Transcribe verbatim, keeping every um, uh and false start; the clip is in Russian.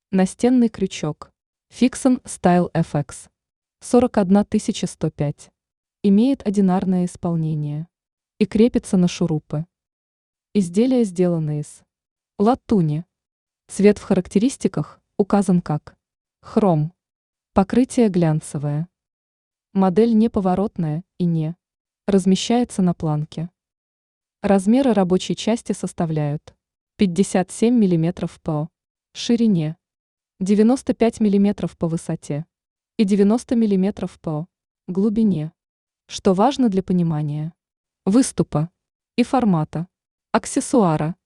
Настенный крючок. Fixon Style эф икс. сорок одна тысяча сто пять. Имеет одинарное исполнение. И крепится на шурупы. Изделие сделано из латуни. Цвет в характеристиках указан как хром. Покрытие глянцевое. Модель неповоротная и не размещается на планке. Размеры рабочей части составляют пятьдесят семь миллиметров по ширине, девяносто пять миллиметров по высоте и девяносто миллиметров по глубине, что важно для понимания выступа и формата аксессуара.